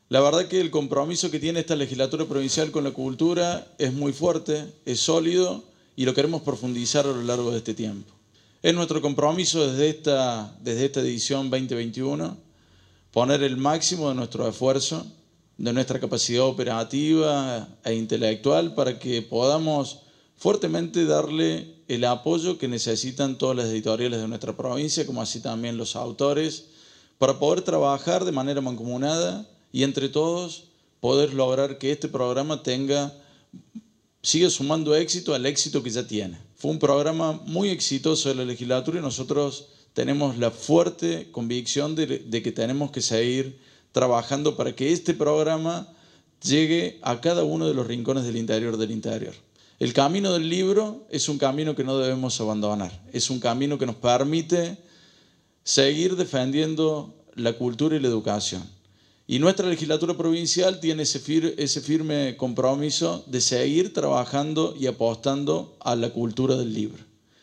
La verdad que el compromiso que tiene esta legislatura provincial con la cultura es muy fuerte, es sólido y lo queremos profundizar a lo largo de este tiempo. Es nuestro compromiso desde esta edición 2021 poner el máximo de nuestro esfuerzo, de nuestra capacidad operativa e intelectual para que podamos fuertemente darle el apoyo que necesitan todas las editoriales de nuestra provincia, como así también los autores, para poder trabajar de manera mancomunada y entre todos poder lograr que este programa siga sumando éxito al éxito que ya tiene. Fue un programa muy exitoso de la legislatura y nosotros tenemos la fuerte convicción de que tenemos que seguir trabajando para que este programa llegue a cada uno de los rincones del interior del interior. El camino del libro es un camino que no debemos abandonar, es un camino que nos permite seguir defendiendo la cultura y la educación. Y nuestra legislatura provincial tiene ese firme compromiso de seguir trabajando y apostando a la cultura del libro.